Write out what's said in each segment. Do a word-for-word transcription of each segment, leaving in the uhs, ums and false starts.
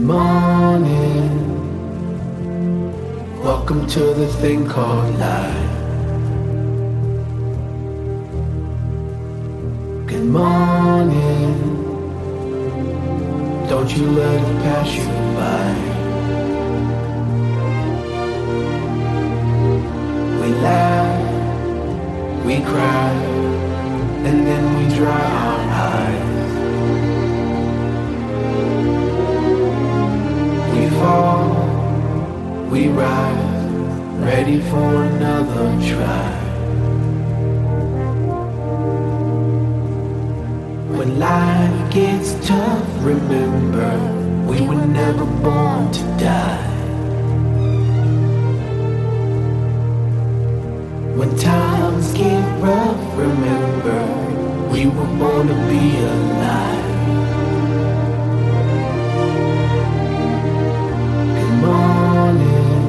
morning. Welcome to the thing called life. Good morning. Don't you let it pass you by. We laugh, we cry, and then we dry our eyes. We fall, we rise, ready for another try. When life gets tough, remember, we were never born to die. When times get rough, remember, we were born to be alive. Good morning.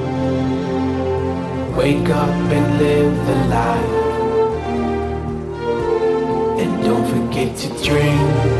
Wake up and live the life. And don't forget to dream.